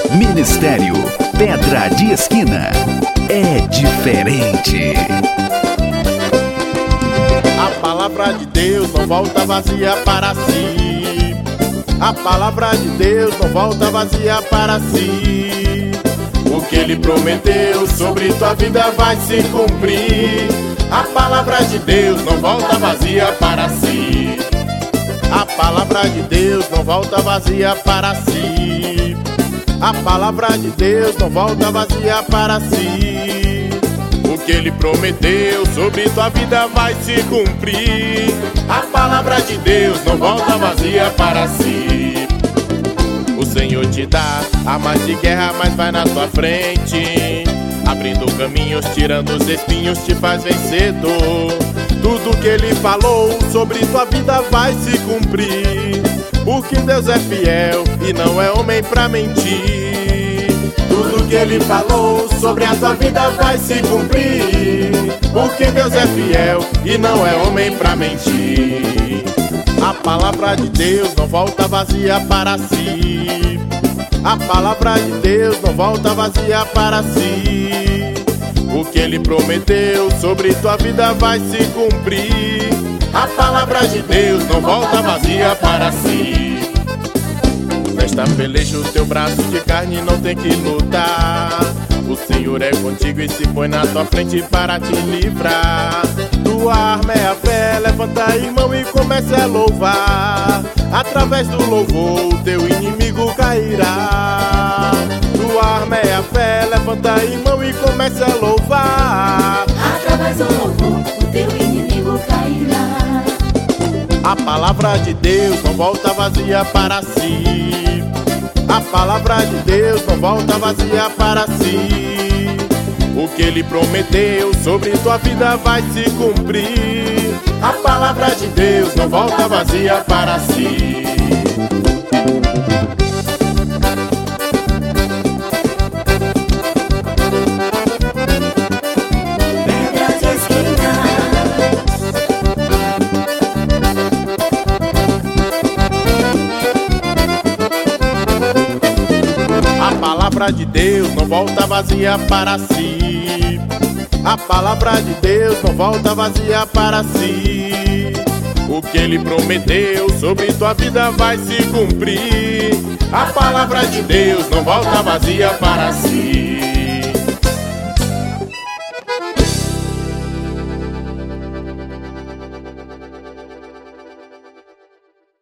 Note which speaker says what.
Speaker 1: Ministério Pedra de Esquina. É diferente.
Speaker 2: A palavra de Deus não volta vazia para si. A palavra de Deus não volta vazia para si. O que Ele prometeu sobre tua vida vai se cumprir. A palavra de Deus não volta vazia para si. A palavra de Deus não volta vazia para si. A palavra de Deus não volta vazia para si. O que Ele prometeu sobre tua vida vai se cumprir. A palavra de Deus não volta vazia para si. O Senhor te dá armas de guerra, mas vai na tua frente, abrindo caminhos, tirando os espinhos, te faz vencedor. Tudo que Ele falou sobre tua vida vai se cumprir, porque Deus é fiel e não é homem pra mentir. Tudo que Ele falou sobre a tua vida vai se cumprir, porque Deus é fiel e não é homem pra mentir. A palavra de Deus não volta vazia para si. A palavra de Deus não volta vazia para si. O que Ele prometeu sobre tua vida vai se cumprir. A palavra de Deus não volta vazia para si. Nesta peleja o teu braço de carne não tem que lutar. O Senhor é contigo e se põe na tua frente para te livrar. Tua arma é a fé, levanta, irmão, e comece a louvar. Através do louvor o teu inimigo cairá. Tua arma é a fé, levanta, irmão, e comece a louvar.
Speaker 3: Através do louvor o teu inimigo cairá.
Speaker 2: A palavra de Deus não volta vazia para si. A palavra de Deus não volta vazia para si. O que Ele prometeu sobre tua vida vai se cumprir. A palavra de Deus não volta vazia para si.
Speaker 3: Pedra de Esquina.
Speaker 2: A palavra de Deus não volta vazia para si. A palavra de Deus não volta vazia para si. O que Ele prometeu sobre tua vida vai se cumprir. A palavra de Deus não volta vazia para si.